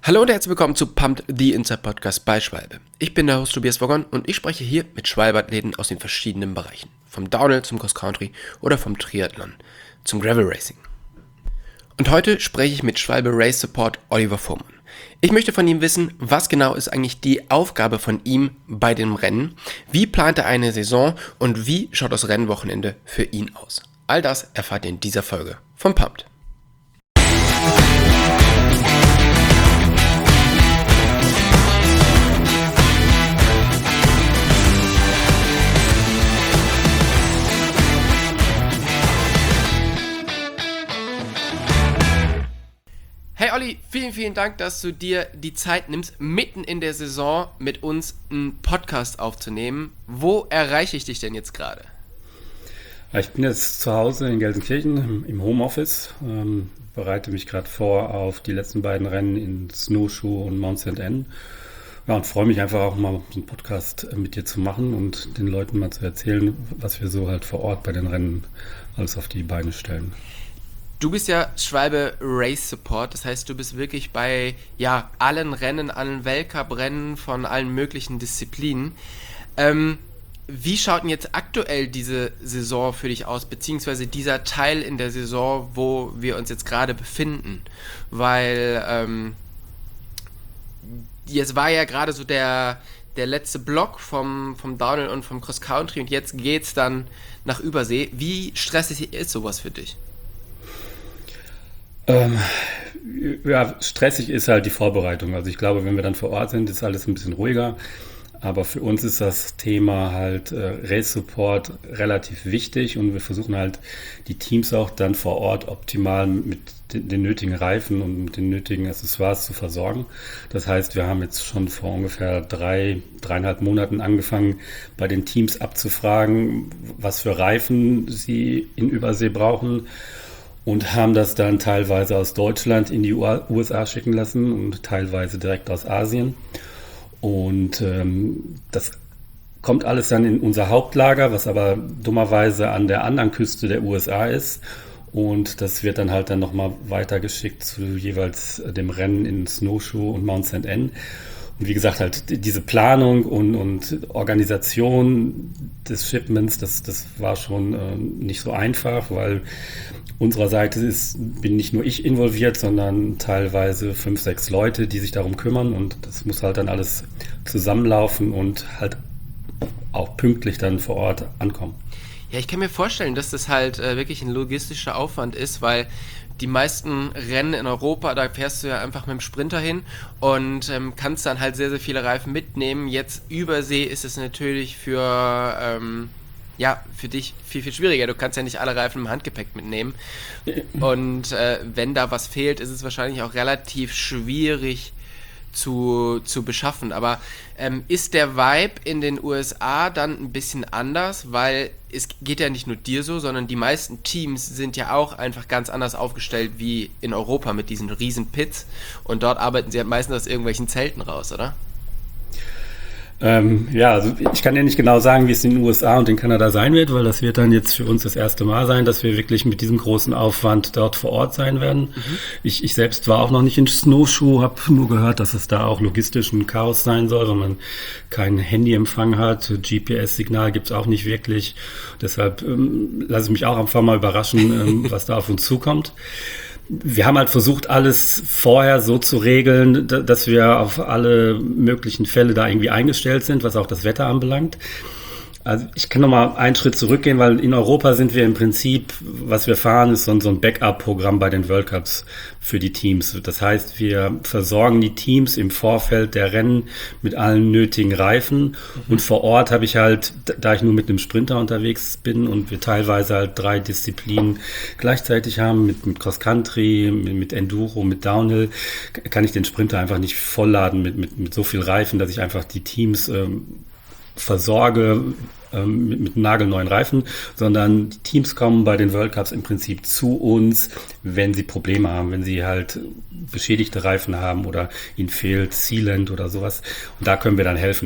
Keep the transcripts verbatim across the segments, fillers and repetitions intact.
Hallo und herzlich willkommen zu Pumped, the Inside Podcast bei Schwalbe. Ich bin der Host Tobias Woggon und ich spreche hier mit Schwalbe-Athleten aus den verschiedenen Bereichen. Vom Downhill zum Cross Country oder vom Triathlon zum Gravel Racing. Und heute spreche ich mit Schwalbe Race Support Oliver Fuhrmann. Ich möchte von ihm wissen, was genau ist eigentlich die Aufgabe von ihm bei dem Rennen, wie plant er eine Saison und wie schaut das Rennwochenende für ihn aus. All das erfahrt ihr in dieser Folge von Pumped. Hey Olli, vielen, vielen Dank, dass du dir die Zeit nimmst, mitten in der Saison mit uns einen Podcast aufzunehmen. Wo erreiche ich dich denn jetzt gerade? Ich bin jetzt zu Hause in Gelsenkirchen im Homeoffice, ähm, bereite mich gerade vor auf die letzten beiden Rennen in Snowshoe und Mount Saint Anne. Ja, und freue mich einfach auch mal, so einen Podcast mit dir zu machen und den Leuten mal zu erzählen, was wir so halt vor Ort bei den Rennen alles auf die Beine stellen. Du bist ja Schwalbe Race Support, das heißt, du bist wirklich bei ja, allen Rennen, allen Weltcup-Rennen von allen möglichen Disziplinen. Ähm, wie schaut denn jetzt aktuell diese Saison für dich aus, beziehungsweise dieser Teil in der Saison, wo wir uns jetzt gerade befinden? Weil ähm, jetzt war ja gerade so der, der letzte Block vom, vom Downhill und vom Cross Country und jetzt geht's dann nach Übersee. Wie stressig ist sowas für dich? Ähm, ja, stressig ist halt die Vorbereitung. Also ich glaube, wenn wir dann vor Ort sind, ist alles ein bisschen ruhiger. Aber für uns ist das Thema halt äh, Race Support relativ wichtig und wir versuchen halt die Teams auch dann vor Ort optimal mit den, den nötigen Reifen und mit den nötigen Accessoires zu versorgen. Das heißt, wir haben jetzt schon vor ungefähr drei, dreieinhalb Monaten angefangen, bei den Teams abzufragen, was für Reifen sie in Übersee brauchen. Und haben das dann teilweise aus Deutschland in die U S A schicken lassen und teilweise direkt aus Asien. Und ähm, das kommt alles dann in unser Hauptlager, was aber dummerweise an der anderen Küste der U S A ist. Und das wird dann halt dann nochmal weitergeschickt zu jeweils dem Rennen in Snowshoe und Mount Saint Anne. Und wie gesagt, halt diese Planung und, und Organisation des Shipments, das, das war schon äh, nicht so einfach, weil unsererseits ist, bin nicht nur ich involviert, sondern teilweise fünf, sechs Leute, die sich darum kümmern und das muss halt dann alles zusammenlaufen und halt auch pünktlich dann vor Ort ankommen. Ja, ich kann mir vorstellen, dass das halt äh, wirklich ein logistischer Aufwand ist, weil die meisten Rennen in Europa, da fährst du ja einfach mit dem Sprinter hin und ähm, kannst dann halt sehr, sehr viele Reifen mitnehmen. Jetzt Übersee ist es natürlich für, ähm, ja, für dich viel, viel schwieriger. Du kannst ja nicht alle Reifen im Handgepäck mitnehmen. Und äh, wenn da was fehlt, ist es wahrscheinlich auch relativ schwierig zu, zu beschaffen. Aber ähm, ist der Vibe in den U S A dann ein bisschen anders? Weil es geht ja nicht nur dir so, sondern die meisten Teams sind ja auch einfach ganz anders aufgestellt wie in Europa mit diesen riesen Pits. Und dort arbeiten sie ja meistens aus irgendwelchen Zelten raus, oder? Ähm, ja, also ich kann ja nicht genau sagen, wie es in den U S A und in Kanada sein wird, weil das wird dann jetzt für uns das erste Mal sein, dass wir wirklich mit diesem großen Aufwand dort vor Ort sein werden. Mhm. Ich, ich selbst war auch noch nicht in Snowshoe, habe nur gehört, dass es da auch logistisch ein Chaos sein soll, weil man keinen Handyempfang hat, G P S-Signal gibt's auch nicht wirklich. Deshalb ähm, lasse ich mich auch einfach mal überraschen, ähm, was da auf uns zukommt. Wir haben halt versucht, alles vorher so zu regeln, dass wir auf alle möglichen Fälle da irgendwie eingestellt sind, was auch das Wetter anbelangt. Also ich kann nochmal einen Schritt zurückgehen, weil in Europa sind wir im Prinzip, was wir fahren, ist so ein, so ein Backup-Programm bei den World Cups für die Teams. Das heißt, wir versorgen die Teams im Vorfeld der Rennen mit allen nötigen Reifen. Mhm. Und vor Ort habe ich halt, da ich nur mit einem Sprinter unterwegs bin und wir teilweise halt drei Disziplinen gleichzeitig haben, mit, mit Cross-Country, mit, mit Enduro, mit Downhill, kann ich den Sprinter einfach nicht vollladen mit, mit, mit so viel Reifen, dass ich einfach die Teams ähm, versorge ähm, mit, mit nagelneuen Reifen, sondern die Teams kommen bei den World Cups im Prinzip zu uns, wenn sie Probleme haben, wenn sie halt beschädigte Reifen haben oder ihnen fehlt Sealant oder sowas. Und da können wir dann helfen.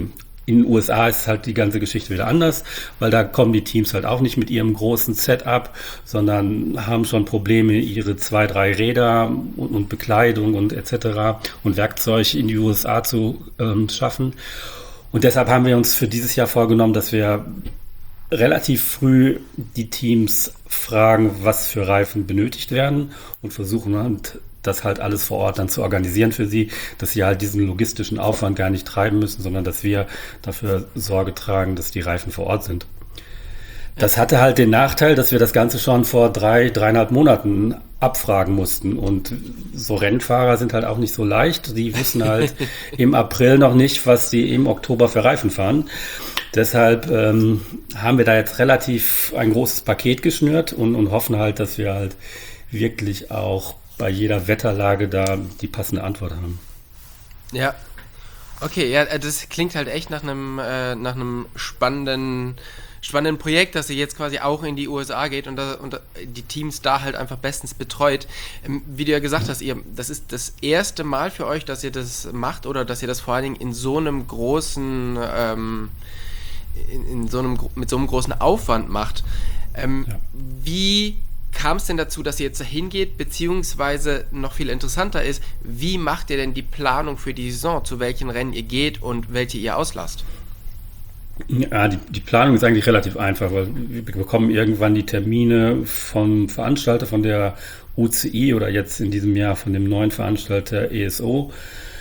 in den U S A ist halt die ganze Geschichte wieder anders, weil da kommen die Teams halt auch nicht mit ihrem großen Setup, sondern haben schon Probleme, ihre zwei, drei Räder und, und Bekleidung und et cetera und Werkzeug in die U S A zu ähm, schaffen. Und deshalb haben wir uns für dieses Jahr vorgenommen, dass wir relativ früh die Teams fragen, was für Reifen benötigt werden und versuchen halt, das halt alles vor Ort dann zu organisieren für sie, dass sie halt diesen logistischen Aufwand gar nicht treiben müssen, sondern dass wir dafür Sorge tragen, dass die Reifen vor Ort sind. Das hatte halt den Nachteil, dass wir das Ganze schon vor drei, dreieinhalb Monaten abfragen mussten. Und so Rennfahrer sind halt auch nicht so leicht. Die wissen halt im April noch nicht, was sie im Oktober für Reifen fahren. Deshalb ähm, haben wir da jetzt relativ ein großes Paket geschnürt und, und hoffen halt, dass wir halt wirklich auch bei jeder Wetterlage da die passende Antwort haben. Ja. Okay, ja, das klingt halt echt nach einem, äh, nach einem spannenden, spannenden Projekt, dass ihr jetzt quasi auch in die U S A geht und, da, und die Teams da halt einfach bestens betreut. Ähm, wie du ja gesagt hast, ihr, das ist das erste Mal für euch, dass ihr das macht oder dass ihr das vor allen Dingen in so einem großen, ähm, in, in so einem, mit so einem großen Aufwand macht. Ähm, ja. Wie kam es denn dazu, dass ihr jetzt dahin geht, beziehungsweise noch viel interessanter ist, wie macht ihr denn die Planung für die Saison, zu welchen Rennen ihr geht und welche ihr auslasst? Ja, die, die Planung ist eigentlich relativ einfach, weil wir bekommen irgendwann die Termine vom Veranstalter, von der U C I oder jetzt in diesem Jahr von dem neuen Veranstalter E S O.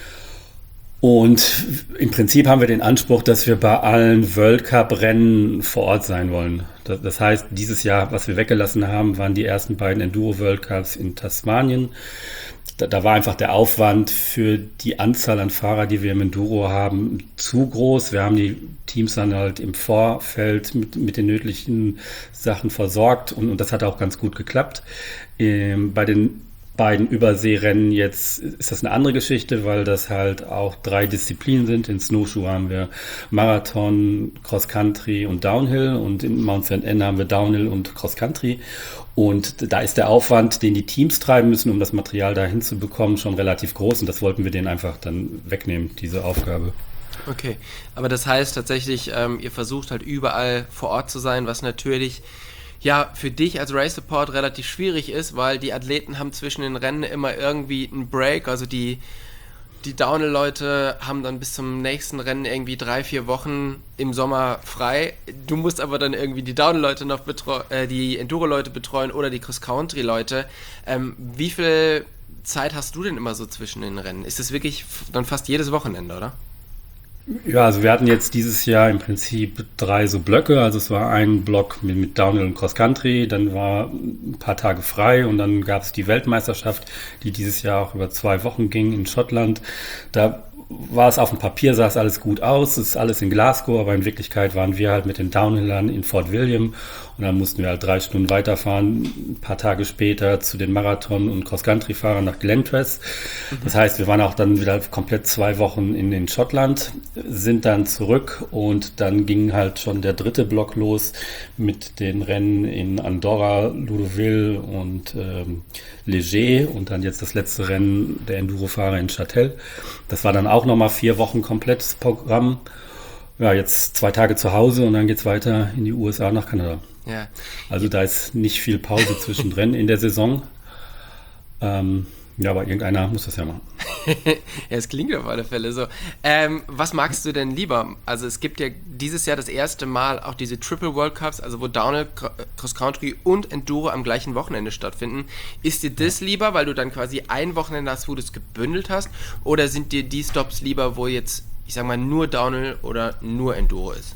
Und im Prinzip haben wir den Anspruch, dass wir bei allen World Cup-Rennen vor Ort sein wollen. Das, das heißt, dieses Jahr, was wir weggelassen haben, waren die ersten beiden Enduro World Cups in Tasmanien. Da, da war einfach der Aufwand für die Anzahl an Fahrer, die wir im Enduro haben, zu groß. Wir haben die Teams dann halt im Vorfeld mit, mit den nötigen Sachen versorgt und, und das hat auch ganz gut geklappt. Ähm, bei den beiden Überseerennen jetzt ist das eine andere Geschichte, weil das halt auch drei Disziplinen sind. In Snowshoe haben wir Marathon, Cross Country und Downhill und in Mount Saint Anne haben wir Downhill und Cross Country. Und da ist der Aufwand, den die Teams treiben müssen, um das Material da hinzubekommen, schon relativ groß und das wollten wir denen einfach dann wegnehmen, diese Aufgabe. Okay, aber das heißt tatsächlich, ähm, ihr versucht halt überall vor Ort zu sein, was natürlich ja für dich als Race Support relativ schwierig ist, weil die Athleten haben zwischen den Rennen immer irgendwie einen Break, also die, die Downhill-Leute haben dann bis zum nächsten Rennen irgendwie drei, vier Wochen im Sommer frei. Du musst aber dann irgendwie die Downhill-Leute noch betreuen, äh, die Enduro-Leute betreuen oder die Cross-Country-Leute. Ähm, wie viel Zeit hast du denn immer so zwischen den Rennen? Ist das wirklich dann fast jedes Wochenende, oder? Ja, also wir hatten jetzt dieses Jahr im Prinzip drei so Blöcke. Also es war ein Block mit, mit Downhill und Cross Country, dann war ein paar Tage frei und dann gab es die Weltmeisterschaft, die dieses Jahr auch über zwei Wochen ging in Schottland. Da war es auf dem Papier, sah es alles gut aus, es ist alles in Glasgow, aber in Wirklichkeit waren wir halt mit den Downhillern in Fort William und dann mussten wir halt drei Stunden weiterfahren, ein paar Tage später zu den Marathon- und Cross-Country-Fahrern nach Glentress. Das heißt, wir waren auch dann wieder komplett zwei Wochen in, in Schottland, sind dann zurück und dann ging halt schon der dritte Block los mit den Rennen in Andorra, Ludouville und ähm, Leger und dann jetzt das letzte Rennen der Enduro-Fahrer in Châtel. Das war dann auch nochmal vier Wochen komplettes Programm. Ja, jetzt zwei Tage zu Hause und dann geht's weiter in die U S A nach Kanada. Ja. Also da ist nicht viel Pause zwischendrin in der Saison. Ähm, ja, aber irgendeiner muss das ja machen. Ja, es klingt auf alle Fälle so. Ähm, was magst du denn lieber? Also es gibt ja dieses Jahr das erste Mal auch diese Triple World Cups, also wo Downhill, Cross Country und Enduro am gleichen Wochenende stattfinden. Ist dir das lieber, weil du dann quasi ein Wochenende hast, wo du es gebündelt hast? Oder sind dir die Stops lieber, wo jetzt, ich sag mal, nur Downhill oder nur Enduro ist?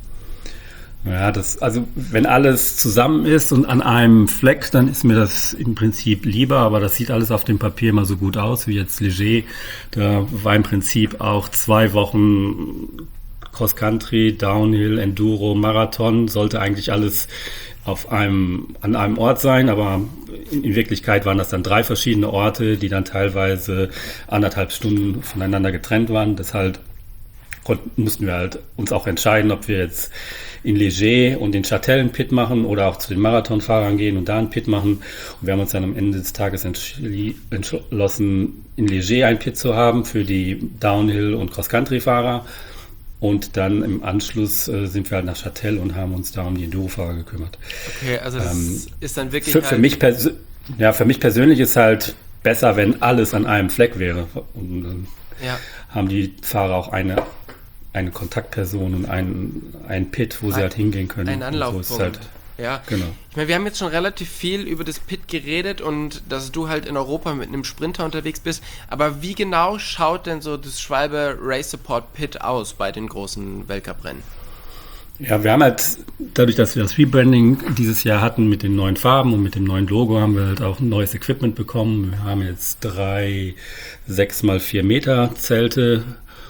Ja, das, also wenn alles zusammen ist und an einem Fleck, dann ist mir das im Prinzip lieber, aber das sieht alles auf dem Papier immer so gut aus, wie jetzt Leger. Da war im Prinzip auch zwei Wochen Cross-Country, Downhill, Enduro, Marathon, sollte eigentlich alles auf einem, an einem Ort sein, aber in, in Wirklichkeit waren das dann drei verschiedene Orte, die dann teilweise anderthalb Stunden voneinander getrennt waren. Deshalb konnten, mussten wir halt uns auch entscheiden, ob wir jetzt in Leger und in Châtel einen Pit machen oder auch zu den Marathonfahrern gehen und da einen Pit machen. Und wir haben uns dann am Ende des Tages entschlossen, in Leger einen Pit zu haben für die Downhill- und Cross-Country-Fahrer. Und dann im Anschluss äh, sind wir halt nach Châtel und haben uns da um die Endurofahrer gekümmert. Okay, also das ähm, ist dann wirklich für, halt... für mich pers- ja, für mich persönlich ist halt besser, wenn alles an einem Fleck wäre. Und dann ja. haben die Fahrer auch eine, eine Kontaktperson und einen, einen Pit, wo ein, sie halt hingehen können. Ein Anlaufpunkt. So ist halt, ja, genau. Ich meine, wir haben jetzt schon relativ viel über das Pit geredet und dass du halt in Europa mit einem Sprinter unterwegs bist. Aber wie genau schaut denn so das Schwalbe Race Support Pit aus bei den großen Weltcuprennen? Ja, wir haben halt, dadurch, dass wir das Rebranding dieses Jahr hatten mit den neuen Farben und mit dem neuen Logo, haben wir halt auch neues Equipment bekommen. Wir haben jetzt drei sechs mal vier Meter Zelte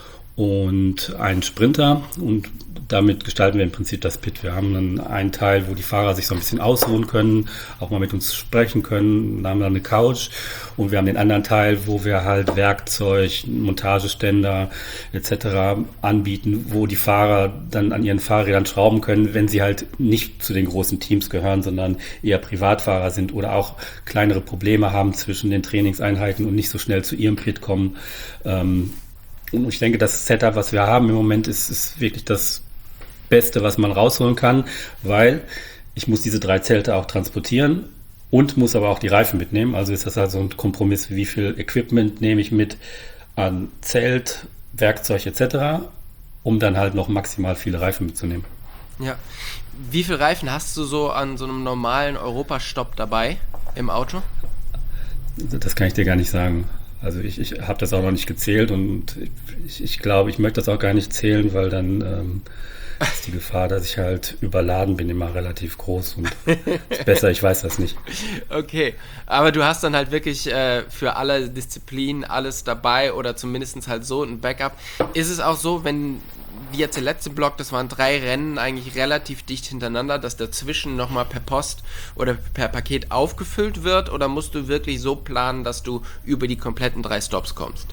und einen Sprinter und damit gestalten wir im Prinzip das Pit. Wir haben dann einen Teil, wo die Fahrer sich so ein bisschen ausruhen können, auch mal mit uns sprechen können. Wir haben dann eine Couch und wir haben den anderen Teil, wo wir halt Werkzeug, Montageständer et cetera anbieten, wo die Fahrer dann an ihren Fahrrädern schrauben können, wenn sie halt nicht zu den großen Teams gehören, sondern eher Privatfahrer sind oder auch kleinere Probleme haben zwischen den Trainingseinheiten und nicht so schnell zu ihrem Pit kommen. Und ich denke, das Setup, was wir haben im Moment, ist, ist wirklich das Beste, was man rausholen kann, weil ich muss diese drei Zelte auch transportieren und muss aber auch die Reifen mitnehmen. Also ist das halt so ein Kompromiss, wie viel Equipment nehme ich mit an Zelt, Werkzeug et cetera, um dann halt noch maximal viele Reifen mitzunehmen. Ja. Wie viele Reifen hast du so an so einem normalen Europastopp dabei im Auto? Das kann ich dir gar nicht sagen. Also ich, ich habe das auch noch nicht gezählt und ich, ich glaube, ich möchte das auch gar nicht zählen, weil dann ähm, ist die Gefahr, dass ich halt überladen bin, immer relativ groß und ist besser, ich weiß das nicht. Okay, aber du hast dann halt wirklich äh, für alle Disziplinen alles dabei oder zumindest halt so ein Backup. Ist es auch so, wenn, wie jetzt der letzte Block, das waren drei Rennen eigentlich relativ dicht hintereinander, dass dazwischen nochmal per Post oder per Paket aufgefüllt wird oder musst du wirklich so planen, dass du über die kompletten drei Stops kommst?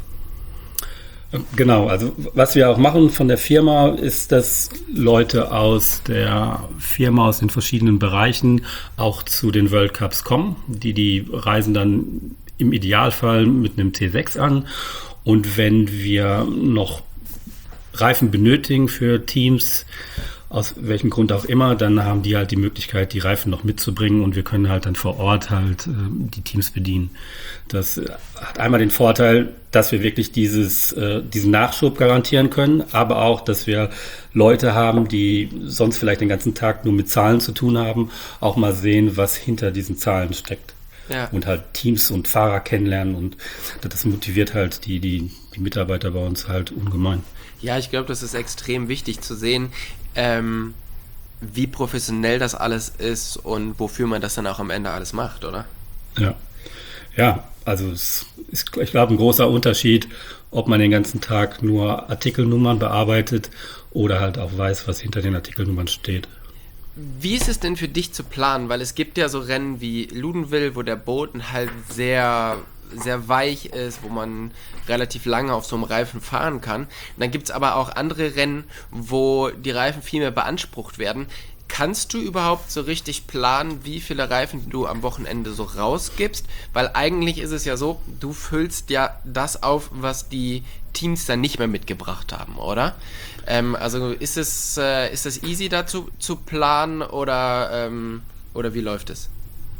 Genau, also was wir auch machen von der Firma ist, dass Leute aus der Firma, aus den verschiedenen Bereichen auch zu den World Cups kommen. Die, die reisen dann im Idealfall mit einem T sechs an und wenn wir noch Reifen benötigen für Teams, aus welchem Grund auch immer, dann haben die halt die Möglichkeit, die Reifen noch mitzubringen und wir können halt dann vor Ort halt äh, die Teams bedienen. Das äh, hat einmal den Vorteil, dass wir wirklich dieses, äh, diesen Nachschub garantieren können, aber auch, dass wir Leute haben, die sonst vielleicht den ganzen Tag nur mit Zahlen zu tun haben, auch mal sehen, was hinter diesen Zahlen steckt. Ja. Und halt Teams und Fahrer kennenlernen und das motiviert halt die, die, die Mitarbeiter bei uns halt ungemein. Ja, ich glaube, das ist extrem wichtig zu sehen, ähm, wie professionell das alles ist und wofür man das dann auch am Ende alles macht, oder? Ja, ja, also es ist, ich glaube, ein großer Unterschied, ob man den ganzen Tag nur Artikelnummern bearbeitet oder halt auch weiß, was hinter den Artikelnummern steht. Wie ist es denn für dich zu planen? Weil es gibt ja so Rennen wie Ludenwil, wo der Boden halt sehr, sehr weich ist, wo man relativ lange auf so einem Reifen fahren kann. Und dann gibt es aber auch andere Rennen, wo die Reifen viel mehr beansprucht werden. Kannst du überhaupt so richtig planen, wie viele Reifen du am Wochenende so rausgibst? Weil eigentlich ist es ja so, du füllst ja das auf, was die Teams dann nicht mehr mitgebracht haben, oder? Ähm, also ist es äh, ist es easy dazu zu planen oder, ähm, oder wie läuft es?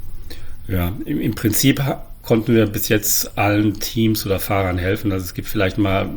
Ja, im, im Prinzip konnten wir bis jetzt allen Teams oder Fahrern helfen. Also es gibt vielleicht mal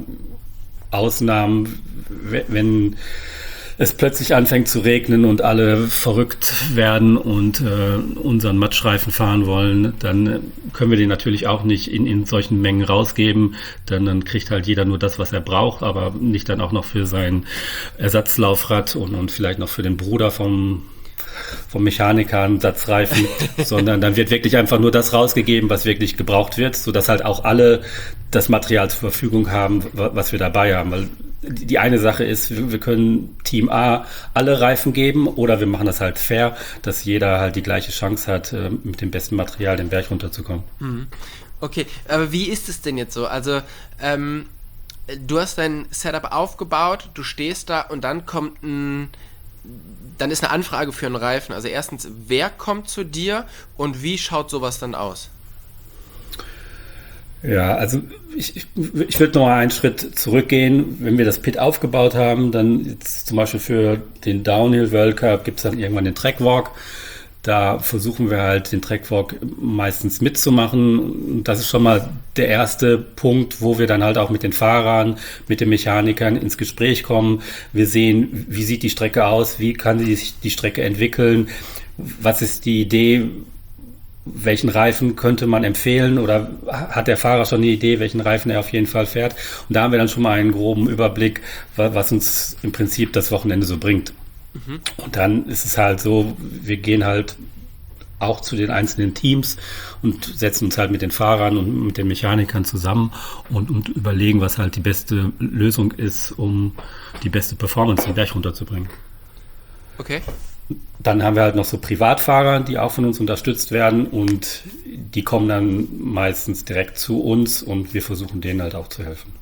Ausnahmen, wenn es plötzlich anfängt zu regnen und alle verrückt werden und äh, unseren Matschreifen fahren wollen, dann können wir den natürlich auch nicht in, in solchen Mengen rausgeben. Dann, dann kriegt halt jeder nur das, was er braucht, aber nicht dann auch noch für sein Ersatzlaufrad und, und vielleicht noch für den Bruder vom vom Mechaniker einen Satzreifen, sondern dann wird wirklich einfach nur das rausgegeben, was wirklich gebraucht wird, sodass halt auch alle das Material zur Verfügung haben, was wir dabei haben. Weil die eine Sache ist, wir können Team A alle Reifen geben oder wir machen das halt fair, dass jeder halt die gleiche Chance hat, mit dem besten Material den Berg runterzukommen. Okay, aber wie ist es denn jetzt so? Also, ähm, du hast dein Setup aufgebaut, du stehst da und dann kommt ein Dann ist eine Anfrage für einen Reifen. Also erstens, wer kommt zu dir und wie schaut sowas dann aus? Ja, also ich, ich, ich würde noch mal einen Schritt zurückgehen. Wenn wir das Pit aufgebaut haben, dann jetzt zum Beispiel für den Downhill World Cup gibt es dann irgendwann den Trackwalk. Da versuchen wir halt den Trackwalk meistens mitzumachen. Und das ist schon mal der erste Punkt, wo wir dann halt auch mit den Fahrern, mit den Mechanikern ins Gespräch kommen. Wir sehen, wie sieht die Strecke aus, wie kann sich die Strecke entwickeln, was ist die Idee, welchen Reifen könnte man empfehlen oder hat der Fahrer schon eine Idee, welchen Reifen er auf jeden Fall fährt. Und da haben wir dann schon mal einen groben Überblick, was uns im Prinzip das Wochenende so bringt. Mhm. Und dann ist es halt so, wir gehen halt auch zu den einzelnen Teams und setzen uns halt mit den Fahrern und mit den Mechanikern zusammen und, und überlegen, was halt die beste Lösung ist, um die beste Performance den Berg runterzubringen. Okay. Dann haben wir halt noch so Privatfahrer, die auch von uns unterstützt werden und die kommen dann meistens direkt zu uns und wir versuchen denen halt auch zu helfen.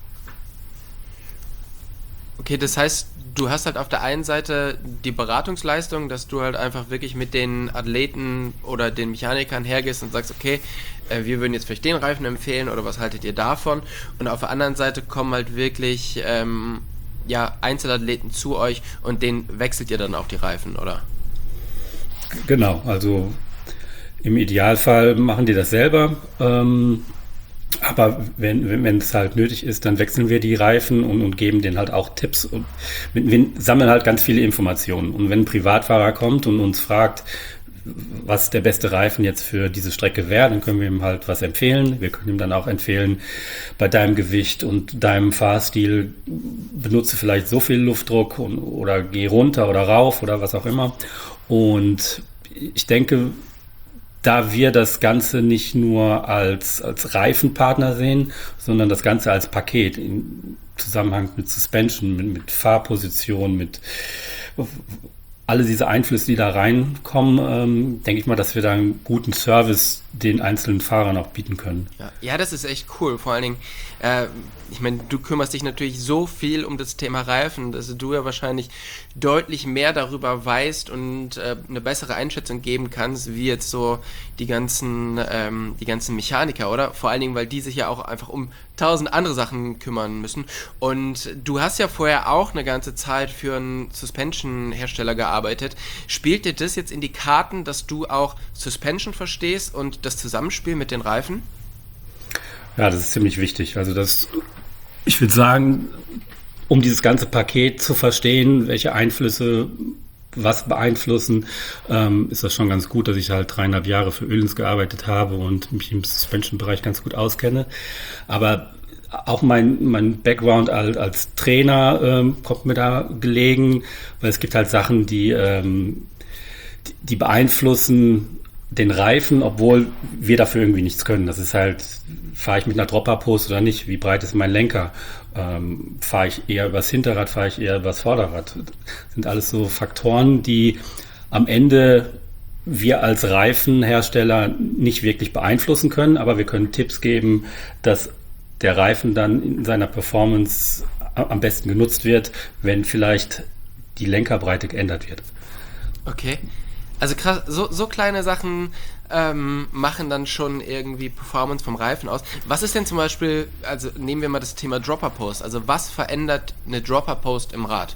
Okay, das heißt, du hast halt auf der einen Seite die Beratungsleistung, dass du halt einfach wirklich mit den Athleten oder den Mechanikern hergehst und sagst, okay, äh, wir würden jetzt vielleicht den Reifen empfehlen oder was haltet ihr davon? Und auf der anderen Seite kommen halt wirklich ähm, ja, Einzelathleten zu euch und denen wechselt ihr dann auch die Reifen, oder? Genau, also im Idealfall machen die das selber. Ähm, Aber wenn, wenn es halt nötig ist, dann wechseln wir die Reifen und, und geben denen halt auch Tipps. Und wir, wir sammeln halt ganz viele Informationen. Und wenn ein Privatfahrer kommt und uns fragt, was der beste Reifen jetzt für diese Strecke wäre, dann können wir ihm halt was empfehlen. Wir können ihm dann auch empfehlen, bei deinem Gewicht und deinem Fahrstil benutze vielleicht so viel Luftdruck und, oder geh runter oder rauf oder was auch immer. Und ich denke, da wir das Ganze nicht nur als, als Reifenpartner sehen, sondern das Ganze als Paket im Zusammenhang mit Suspension, mit, mit Fahrposition, mit alle diese Einflüsse, die da reinkommen, ähm, denke ich mal, dass wir da einen guten Service den einzelnen Fahrern auch bieten können. Ja, ja, das ist echt cool. Vor allen Dingen, äh, ich meine, du kümmerst dich natürlich so viel um das Thema Reifen, dass du ja wahrscheinlich deutlich mehr darüber weißt und äh, eine bessere Einschätzung geben kannst, wie jetzt so die ganzen, ähm, die ganzen Mechaniker, oder? Vor allen Dingen, weil die sich ja auch einfach um tausend andere Sachen kümmern müssen. Und du hast ja vorher auch eine ganze Zeit für einen Suspension-Hersteller gearbeitet. Spielt dir das jetzt in die Karten, dass du auch Suspension verstehst und das Zusammenspiel mit den Reifen? Ja, das ist ziemlich wichtig. Also das, ich würde sagen, um dieses ganze Paket zu verstehen, welche Einflüsse was beeinflussen, ähm, ist das schon ganz gut, dass ich halt dreieinhalb Jahre für Öhlins gearbeitet habe und mich im Suspension-Bereich ganz gut auskenne. Aber auch mein, mein Background als, als Trainer ähm, kommt mir da gelegen, weil es gibt halt Sachen, die, ähm, die, die beeinflussen den Reifen, obwohl wir dafür irgendwie nichts können. Das ist halt, fahre ich mit einer Dropper-Post oder nicht? Wie breit ist mein Lenker? Ähm, fahre ich eher übers Hinterrad, fahre ich eher übers Vorderrad? Das sind alles so Faktoren, die am Ende wir als Reifenhersteller nicht wirklich beeinflussen können, aber wir können Tipps geben, dass der Reifen dann in seiner Performance am besten genutzt wird, wenn vielleicht die Lenkerbreite geändert wird. Okay. Also krass, so, so kleine Sachen ähm, machen dann schon irgendwie Performance vom Reifen aus. Was ist denn zum Beispiel, also nehmen wir mal das Thema Dropper Post, also was verändert eine Dropper Post im Rad?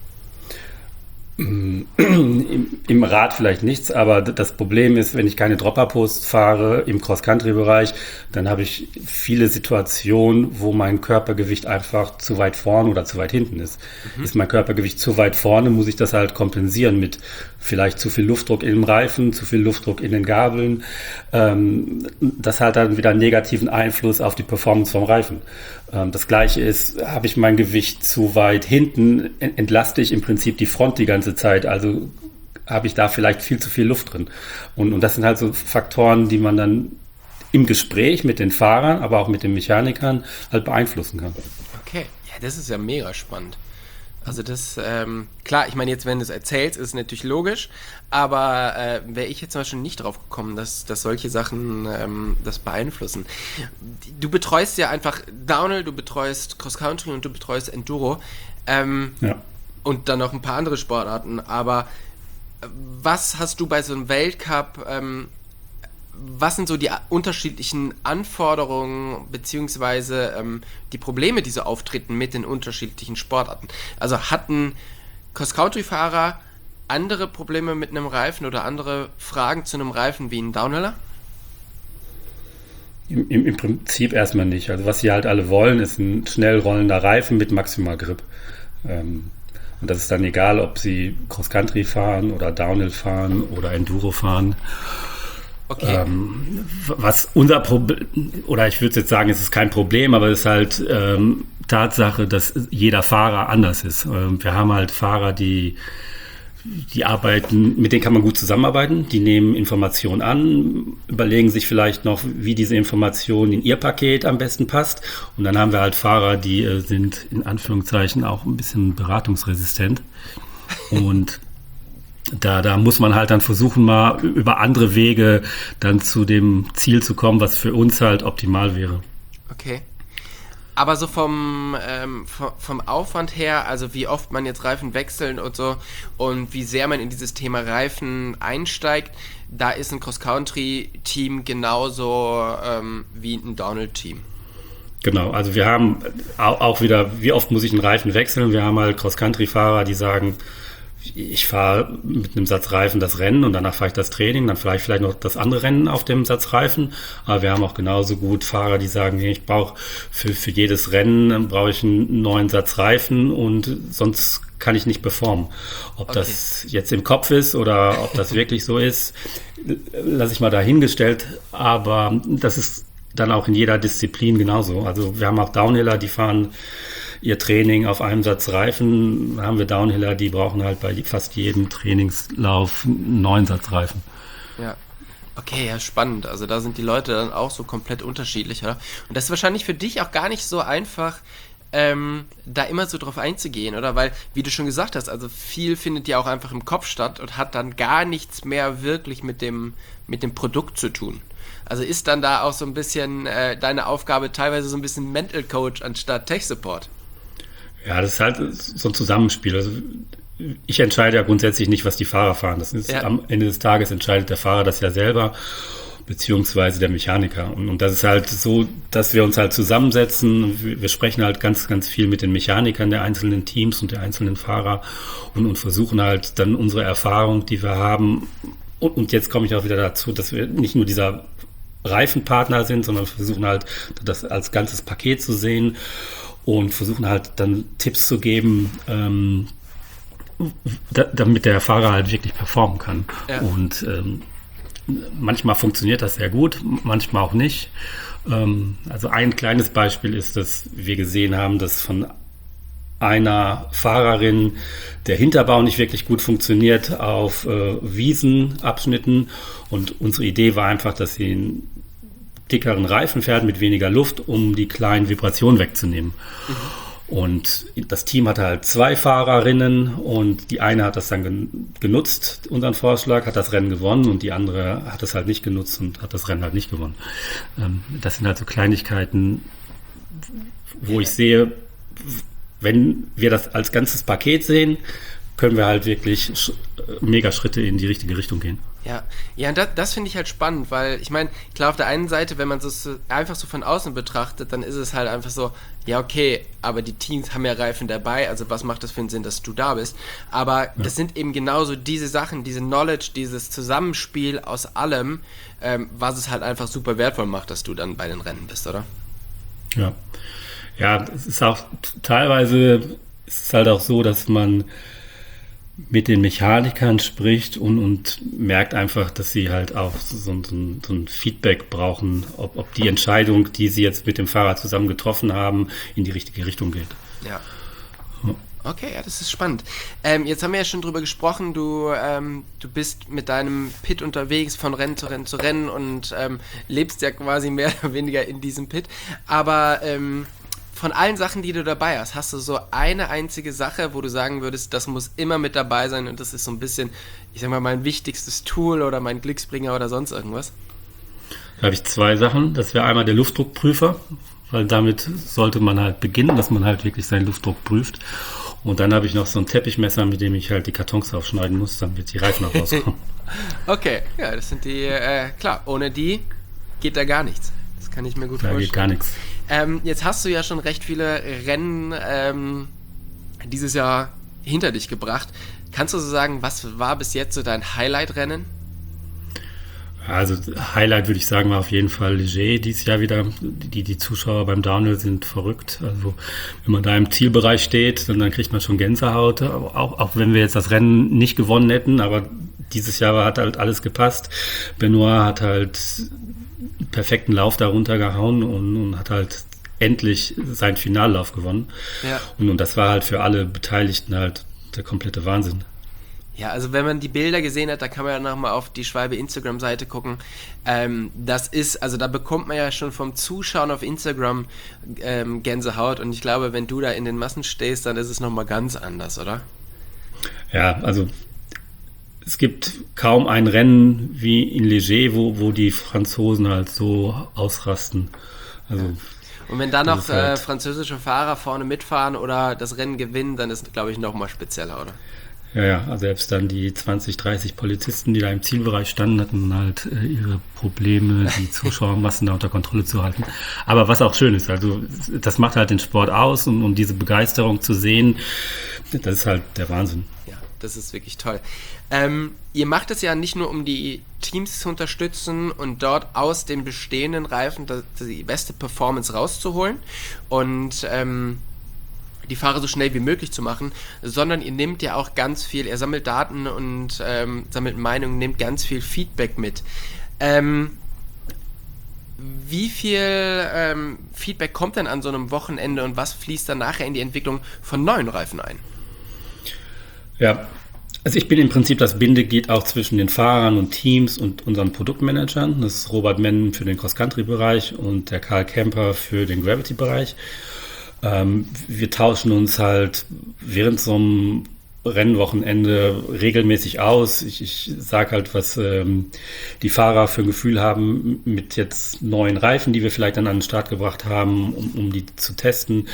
Im, Im Rad vielleicht nichts, aber das Problem ist, wenn ich keine Dropper-Post fahre im Cross-Country-Bereich, dann habe ich viele Situationen, wo mein Körpergewicht einfach zu weit vorne oder zu weit hinten ist. Mhm. Ist mein Körpergewicht zu weit vorne, muss ich das halt kompensieren mit vielleicht zu viel Luftdruck im Reifen, zu viel Luftdruck in den Gabeln. Ähm, das hat dann wieder einen negativen Einfluss auf die Performance vom Reifen. Ähm, das Gleiche ist, habe ich mein Gewicht zu weit hinten, entlaste ich im Prinzip die Front die ganze Zeit, also habe ich da vielleicht viel zu viel Luft drin. Und, und das sind halt so Faktoren, die man dann im Gespräch mit den Fahrern, aber auch mit den Mechanikern halt beeinflussen kann. Okay, ja, das ist ja mega spannend. Also das, ähm, klar, ich meine jetzt, wenn du es erzählst, ist es natürlich logisch, aber äh, wäre ich jetzt zum Beispiel nicht drauf gekommen, dass, dass solche Sachen ähm, das beeinflussen. Du betreust ja einfach Downhill, du betreust Cross-Country und du betreust Enduro ähm, ja. und dann noch ein paar andere Sportarten, aber was hast du bei so einem Weltcup ähm, was sind so die unterschiedlichen Anforderungen beziehungsweise ähm, die Probleme, die so auftreten mit den unterschiedlichen Sportarten? Also hatten Cross-Country-Fahrer andere Probleme mit einem Reifen oder andere Fragen zu einem Reifen wie ein Downhiller? Im, im, Im Prinzip erstmal nicht. Also was sie halt alle wollen, ist ein schnell rollender Reifen mit Maximal Grip. Ähm, und das ist dann egal, ob sie Cross-Country fahren oder Downhill fahren oder Enduro fahren. Okay. Ähm, was unser Problem, oder ich würde jetzt sagen, es ist kein Problem, aber es ist halt ähm, Tatsache, dass jeder Fahrer anders ist. Ähm, wir haben halt Fahrer, die Die arbeiten, mit denen kann man gut zusammenarbeiten. Die nehmen Informationen an, überlegen sich vielleicht noch, wie diese Information in ihr Paket am besten passt. Und dann haben wir halt Fahrer, die äh, sind in Anführungszeichen auch ein bisschen beratungsresistent. Und da, da muss man halt dann versuchen, mal über andere Wege dann zu dem Ziel zu kommen, was für uns halt optimal wäre. Okay. Aber so vom, ähm, vom, vom Aufwand her, also wie oft man jetzt Reifen wechseln und so und wie sehr man in dieses Thema Reifen einsteigt, da ist ein Cross-Country-Team genauso ähm, wie ein Downhill-Team. Genau, also wir haben auch wieder, wie oft muss ich einen Reifen wechseln? Wir haben halt Cross-Country-Fahrer, die sagen, ich fahre mit einem Satz Reifen das Rennen und danach fahre ich das Training, dann fahre ich vielleicht noch das andere Rennen auf dem Satz Reifen. Aber wir haben auch genauso gut Fahrer, die sagen, ich brauche für, für jedes Rennen brauche ich einen neuen Satz Reifen und sonst kann ich nicht performen. Ob okay. das jetzt im Kopf ist oder ob das wirklich so ist, lasse ich mal dahingestellt. Aber das ist dann auch in jeder Disziplin genauso. Also wir haben auch Downhiller, die fahren ihr Training auf einem Satz Reifen. Da haben wir Downhiller, die brauchen halt bei fast jedem Trainingslauf einen neuen Satz Reifen. Ja, okay, ja, spannend. Also da sind die Leute dann auch so komplett unterschiedlich, oder? Und das ist wahrscheinlich für dich auch gar nicht so einfach, ähm, da immer so drauf einzugehen, oder? Weil, wie du schon gesagt hast, also viel findet ja auch einfach im Kopf statt und hat dann gar nichts mehr wirklich mit dem, mit dem Produkt zu tun. Also ist dann da auch so ein bisschen äh, deine Aufgabe teilweise so ein bisschen Mental Coach anstatt Tech Support? Ja, das ist halt so ein Zusammenspiel. Also ich entscheide ja grundsätzlich nicht, was die Fahrer fahren. Das ist ja. Am Ende des Tages entscheidet der Fahrer das ja selber, beziehungsweise der Mechaniker. Und, und das ist halt so, dass wir uns halt zusammensetzen. Wir, wir sprechen halt ganz, ganz viel mit den Mechanikern der einzelnen Teams und der einzelnen Fahrer und, und versuchen halt dann unsere Erfahrung, die wir haben. Und, und jetzt komme ich auch wieder dazu, dass wir nicht nur dieser Reifenpartner sind, sondern versuchen halt, das als ganzes Paket zu sehen. Und versuchen halt dann Tipps zu geben, ähm, da, damit der Fahrer halt wirklich performen kann. Ja. Und ähm, manchmal funktioniert das sehr gut, manchmal auch nicht. Ähm, also ein kleines Beispiel ist, dass wir gesehen haben, dass von einer Fahrerin der Hinterbau nicht wirklich gut funktioniert auf äh, Wiesenabschnitten. Und unsere Idee war einfach, dass sie ein dickeren Reifen fährt mit weniger Luft, um die kleinen Vibrationen wegzunehmen. Mhm. Und das Team hatte halt zwei Fahrerinnen und die eine hat das dann genutzt, unseren Vorschlag, hat das Rennen gewonnen und die andere hat es halt nicht genutzt und hat das Rennen halt nicht gewonnen. Das sind halt so Kleinigkeiten, wo ich sehe, wenn wir das als ganzes Paket sehen, können wir halt wirklich mega Schritte in die richtige Richtung gehen. Ja, ja, das, das finde ich halt spannend, weil ich meine, klar, auf der einen Seite, wenn man es einfach so von außen betrachtet, dann ist es halt einfach so, ja okay, aber die Teams haben ja Reifen dabei, also was macht das für einen Sinn, dass du da bist? Aber ja. Das sind eben genauso diese Sachen, diese Knowledge, dieses Zusammenspiel aus allem, ähm, was es halt einfach super wertvoll macht, dass du dann bei den Rennen bist, oder? Ja, ja, es ist auch teilweise ist es halt auch so, dass man mit den Mechanikern spricht und, und merkt einfach, dass sie halt auch so, so, ein, so ein Feedback brauchen, ob, ob die Entscheidung, die sie jetzt mit dem Fahrer zusammen getroffen haben, in die richtige Richtung geht. Ja. Okay, ja, das ist spannend. Ähm, jetzt haben wir ja schon drüber gesprochen, du, ähm, du bist mit deinem Pit unterwegs von Rennen zu Rennen zu Rennen und ähm, lebst ja quasi mehr oder weniger in diesem Pit, aber ähm, von allen Sachen, die du dabei hast, hast du so eine einzige Sache, wo du sagen würdest, das muss immer mit dabei sein und das ist so ein bisschen, ich sag mal, mein wichtigstes Tool oder mein Glücksbringer oder sonst irgendwas? Da habe ich zwei Sachen. Das wäre einmal der Luftdruckprüfer, weil damit sollte man halt beginnen, dass man halt wirklich seinen Luftdruck prüft. Und dann habe ich noch so ein Teppichmesser, mit dem ich halt die Kartons aufschneiden muss, damit die Reifen auch rauskommen. Okay, ja, das sind die, äh, klar, ohne die geht da gar nichts. Das kann ich mir gut Da vorstellen. geht gar nichts. Ähm, jetzt hast du ja schon recht viele Rennen ähm, dieses Jahr hinter dich gebracht. Kannst du so sagen, was war bis jetzt so dein Highlight-Rennen? Also Highlight würde ich sagen, war auf jeden Fall Ligier dieses Jahr wieder. Die, die Zuschauer beim Downhill sind verrückt. Also wenn man da im Zielbereich steht, dann, dann kriegt man schon Gänsehaut. Auch, auch wenn wir jetzt das Rennen nicht gewonnen hätten, aber dieses Jahr hat halt alles gepasst. Benoit hat halt einen perfekten Lauf darunter gehauen und, und hat halt endlich seinen Finallauf gewonnen. Ja. Und, und das war halt für alle Beteiligten halt der komplette Wahnsinn. Ja, also wenn man die Bilder gesehen hat, da kann man ja nochmal auf die Schwalbe Instagram-Seite gucken. Ähm, das ist, also da bekommt man ja schon vom Zuschauen auf Instagram ähm, Gänsehaut und ich glaube, wenn du da in den Massen stehst, dann ist es nochmal ganz anders, oder? Ja, also es gibt kaum ein Rennen wie in Ligier, wo, wo die Franzosen halt so ausrasten. Also und wenn dann noch halt äh, französische Fahrer vorne mitfahren oder das Rennen gewinnen, dann ist es, glaube ich, nochmal spezieller, oder? Ja, ja, also selbst dann die zwanzig, dreißig Polizisten, die da im Zielbereich standen, hatten halt äh, ihre Probleme, die Zuschauermassen da unter Kontrolle zu halten. Aber was auch schön ist, also das macht halt den Sport aus und, und diese Begeisterung zu sehen, das ist halt der Wahnsinn. Ja, das ist wirklich toll. Ähm, ihr macht es ja nicht nur, um die Teams zu unterstützen und dort aus den bestehenden Reifen die beste Performance rauszuholen und ähm, die Fahrer so schnell wie möglich zu machen, sondern ihr nehmt ja auch ganz viel, ihr sammelt Daten und ähm, sammelt Meinungen, nehmt ganz viel Feedback mit. Ähm, wie viel ähm, Feedback kommt denn an so einem Wochenende und was fließt dann nachher in die Entwicklung von neuen Reifen ein? Ja, also ich bin im Prinzip das Bindeglied auch zwischen den Fahrern und Teams und unseren Produktmanagern. Das ist Robert Menn für den Cross-Country-Bereich und der Karl Kemper für den Gravity-Bereich. Ähm, wir tauschen uns halt während so einem Rennwochenende regelmäßig aus. Ich, ich sage halt, was ähm, die Fahrer für ein Gefühl haben mit jetzt neuen Reifen, die wir vielleicht dann an den Start gebracht haben, um, um die zu testen.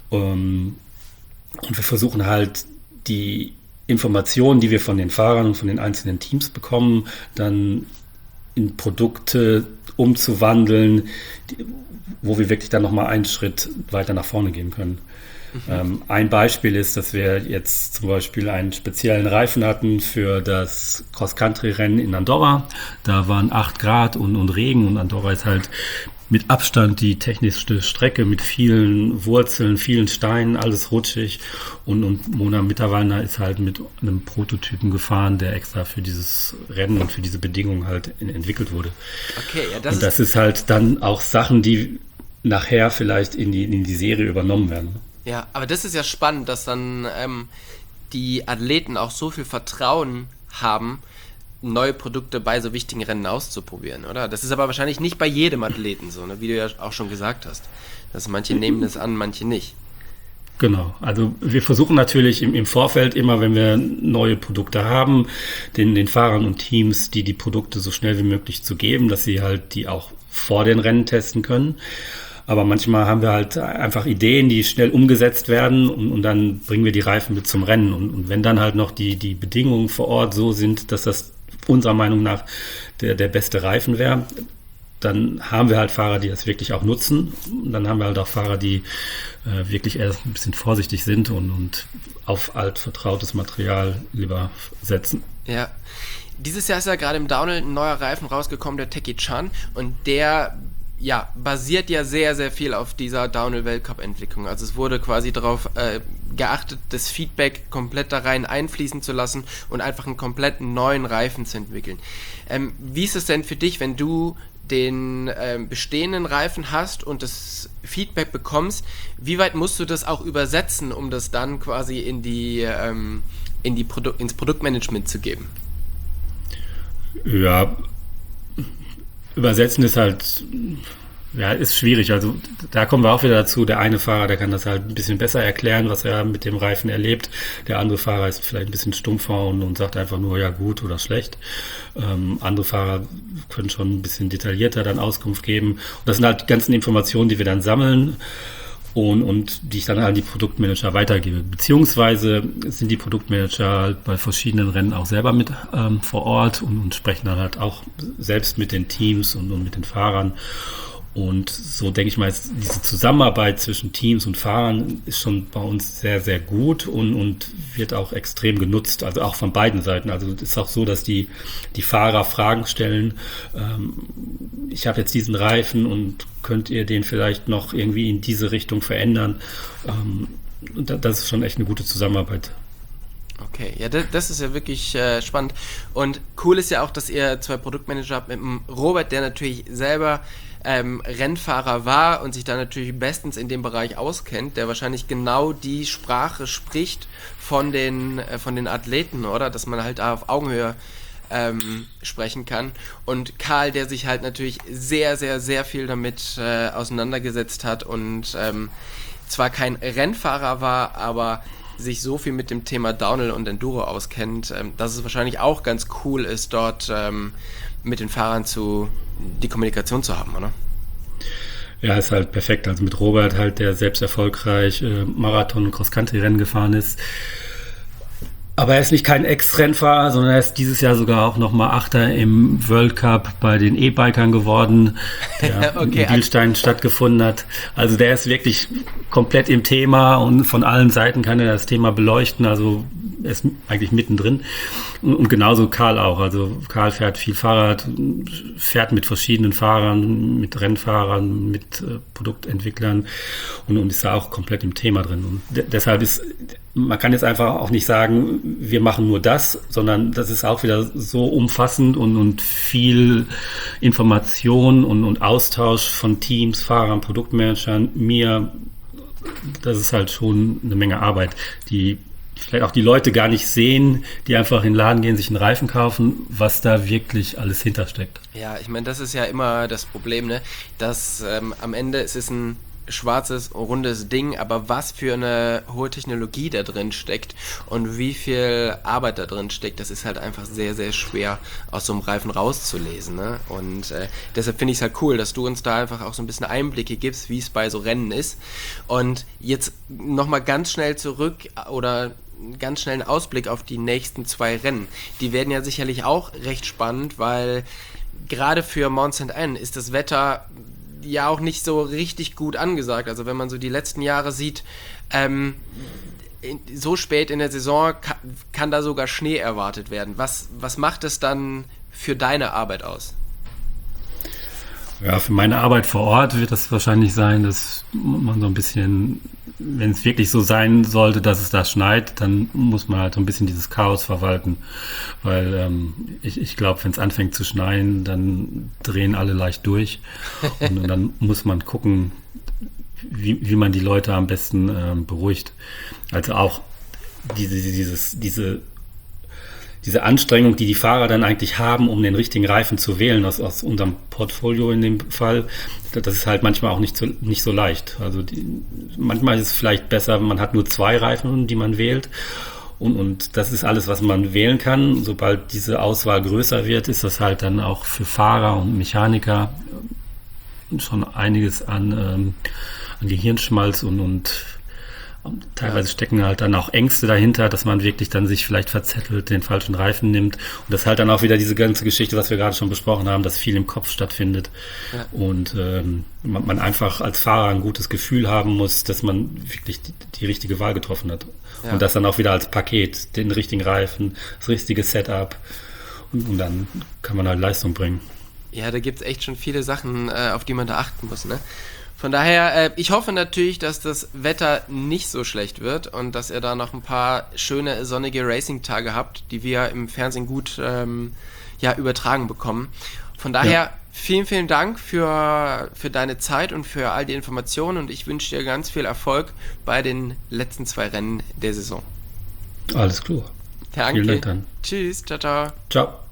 Ähm, und wir versuchen halt die Informationen, die wir von den Fahrern und von den einzelnen Teams bekommen, dann in Produkte umzuwandeln, die, wo wir wirklich dann nochmal einen Schritt weiter nach vorne gehen können. Mhm. Ähm, ein Beispiel ist, dass wir jetzt zum Beispiel einen speziellen Reifen hatten für das Cross-Country-Rennen in Andorra. Da waren acht Grad und, und Regen und Andorra ist halt mit Abstand die technischste Strecke mit vielen Wurzeln, vielen Steinen, alles rutschig. Und, und Mona Mitterwalner ist halt mit einem Prototypen gefahren, der extra für dieses Rennen und für diese Bedingungen halt in, entwickelt wurde. Okay, ja, das und das ist, ist halt dann auch Sachen, die nachher vielleicht in die, in die Serie übernommen werden. Ja, aber das ist ja spannend, dass dann ähm, die Athleten auch so viel Vertrauen haben, neue Produkte bei so wichtigen Rennen auszuprobieren, oder? Das ist aber wahrscheinlich nicht bei jedem Athleten so, ne? Wie du ja auch schon gesagt hast. Dass manche nehmen das an, manche nicht. Genau, also wir versuchen natürlich im, im Vorfeld immer, wenn wir neue Produkte haben, den, den Fahrern und Teams, die die Produkte so schnell wie möglich zu geben, dass sie halt die auch vor den Rennen testen können. Aber manchmal haben wir halt einfach Ideen, die schnell umgesetzt werden und, und dann bringen wir die Reifen mit zum Rennen. Und, und wenn dann halt noch die, die Bedingungen vor Ort so sind, dass das unserer Meinung nach der, der beste Reifen wäre, dann haben wir halt Fahrer, die das wirklich auch nutzen. Und dann haben wir halt auch Fahrer, die äh, wirklich erst ein bisschen vorsichtig sind und, und auf altvertrautes Material lieber setzen. Ja. Dieses Jahr ist ja gerade im Downhill ein neuer Reifen rausgekommen, der Techie Chan, und der ja, basiert ja sehr, sehr viel auf dieser Downhill-Weltcup-Entwicklung. Also es wurde quasi darauf äh, geachtet, das Feedback komplett da rein einfließen zu lassen und einfach einen kompletten neuen Reifen zu entwickeln. Ähm, wie ist es denn für dich, wenn du den ähm, bestehenden Reifen hast und das Feedback bekommst, wie weit musst du das auch übersetzen, um das dann quasi in die, ähm, in die Produ- ins Produktmanagement zu geben? Ja, übersetzen ist halt, ja, ist schwierig. Also da kommen wir auch wieder dazu. Der eine Fahrer, der kann das halt ein bisschen besser erklären, was er mit dem Reifen erlebt. Der andere Fahrer ist vielleicht ein bisschen stumpfer und, und sagt einfach nur, ja, gut oder schlecht. Ähm, andere Fahrer können schon ein bisschen detaillierter dann Auskunft geben. Und das sind halt die ganzen Informationen, die wir dann sammeln. und, und die ich dann an die Produktmanager weitergebe. Beziehungsweise sind die Produktmanager halt bei verschiedenen Rennen auch selber mit ähm, vor Ort und, und sprechen dann halt auch selbst mit den Teams und, und mit den Fahrern. Und so denke ich mal, diese Zusammenarbeit zwischen Teams und Fahrern ist schon bei uns sehr, sehr gut und, und wird auch extrem genutzt, also auch von beiden Seiten. Also es ist auch so, dass die, die Fahrer Fragen stellen, ähm, ich habe jetzt diesen Reifen und könnt ihr den vielleicht noch irgendwie in diese Richtung verändern? Ähm, und das ist schon echt eine gute Zusammenarbeit. Okay, ja, das, das ist ja wirklich äh, spannend. Und cool ist ja auch, dass ihr zwei Produktmanager habt mit dem Robert, der natürlich selber ähm, Rennfahrer war und sich da natürlich bestens in dem Bereich auskennt, der wahrscheinlich genau die Sprache spricht von den, äh, von den Athleten, oder? Dass man halt auf Augenhöhe ähm, sprechen kann. Und Karl, der sich halt natürlich sehr, sehr, sehr viel damit äh, auseinandergesetzt hat und ähm, zwar kein Rennfahrer war, aber sich so viel mit dem Thema Downhill und Enduro auskennt, ähm, dass es wahrscheinlich auch ganz cool ist, dort ähm, mit den Fahrern zu die Kommunikation zu haben, oder? Ja, ist halt perfekt. Also mit Robert halt, der selbst erfolgreich äh, Marathon- und Cross-Country-Rennen gefahren ist. Aber er ist nicht kein Ex-Rennfahrer, sondern er ist dieses Jahr sogar auch nochmal Achter im World Cup bei den E-Bikern geworden, der okay, in Bielstein stattgefunden hat. Also der ist wirklich komplett im Thema und von allen Seiten kann er das Thema beleuchten. Also er ist eigentlich mittendrin. Und genauso Karl auch. Also Karl fährt viel Fahrrad, fährt mit verschiedenen Fahrern, mit Rennfahrern, mit äh, Produktentwicklern und, und ist da auch komplett im Thema drin. Und de- deshalb ist, man kann jetzt einfach auch nicht sagen, wir machen nur das, sondern das ist auch wieder so umfassend und, und viel Information und, und Austausch von Teams, Fahrern, Produktmanagern, mir. Das ist halt schon eine Menge Arbeit, die vielleicht auch die Leute gar nicht sehen, die einfach in den Laden gehen, sich einen Reifen kaufen, was da wirklich alles hintersteckt. Ja, ich meine, das ist ja immer das Problem, ne? Dass ähm, am Ende es ist ein schwarzes, rundes Ding, aber was für eine hohe Technologie da drin steckt und wie viel Arbeit da drin steckt, das ist halt einfach sehr, sehr schwer aus so einem Reifen rauszulesen, ne? Und äh, deshalb finde ich es halt cool, dass du uns da einfach auch so ein bisschen Einblicke gibst, wie es bei so Rennen ist. Und jetzt nochmal ganz schnell zurück oder ganz schnell einen Ausblick auf die nächsten zwei Rennen. Die werden ja sicherlich auch recht spannend, weil gerade für Mount Saint Anne ist das Wetter ja auch nicht so richtig gut angesagt. Also wenn man so die letzten Jahre sieht, ähm, in, so spät in der Saison kann, kann da sogar Schnee erwartet werden. Was, was macht es dann für deine Arbeit aus? Ja, für meine Arbeit vor Ort wird das wahrscheinlich sein, dass man so ein bisschen, wenn es wirklich so sein sollte, dass es da schneit, dann muss man halt so ein bisschen dieses Chaos verwalten. Weil ähm, ich, ich glaube, wenn es anfängt zu schneien, dann drehen alle leicht durch. Und, und dann muss man gucken, wie, wie man die Leute am besten ähm, beruhigt. Also auch diese, dieses, diese diese Anstrengung, die die Fahrer dann eigentlich haben, um den richtigen Reifen zu wählen, aus, aus unserem Portfolio in dem Fall, das ist halt manchmal auch nicht so, nicht so leicht. Also die, manchmal ist es vielleicht besser, man hat nur zwei Reifen, die man wählt. Und, und das ist alles, was man wählen kann. Sobald diese Auswahl größer wird, ist das halt dann auch für Fahrer und Mechaniker schon einiges an, ähm, an Gehirnschmalz und, und Und teilweise stecken halt dann auch Ängste dahinter, dass man wirklich dann sich vielleicht verzettelt, den falschen Reifen nimmt. Und das ist halt dann auch wieder diese ganze Geschichte, was wir gerade schon besprochen haben, dass viel im Kopf stattfindet. Ja. Und ähm, man, man einfach als Fahrer ein gutes Gefühl haben muss, dass man wirklich die, die richtige Wahl getroffen hat. Ja. Und das dann auch wieder als Paket, den richtigen Reifen, das richtige Setup. Und, und dann kann man halt Leistung bringen. Ja, da gibt es echt schon viele Sachen, äh, auf die man da achten muss, ne? Von daher, äh, ich hoffe natürlich, dass das Wetter nicht so schlecht wird und dass ihr da noch ein paar schöne sonnige Racing-Tage habt, die wir im Fernsehen gut ähm, ja, übertragen bekommen. Von daher, ja. vielen, vielen Dank für, für deine Zeit und für all die Informationen und ich wünsche dir ganz viel Erfolg bei den letzten zwei Rennen der Saison. Alles klar. Danke. Vielen Dank dann. Tschüss, ciao, ciao. Ciao.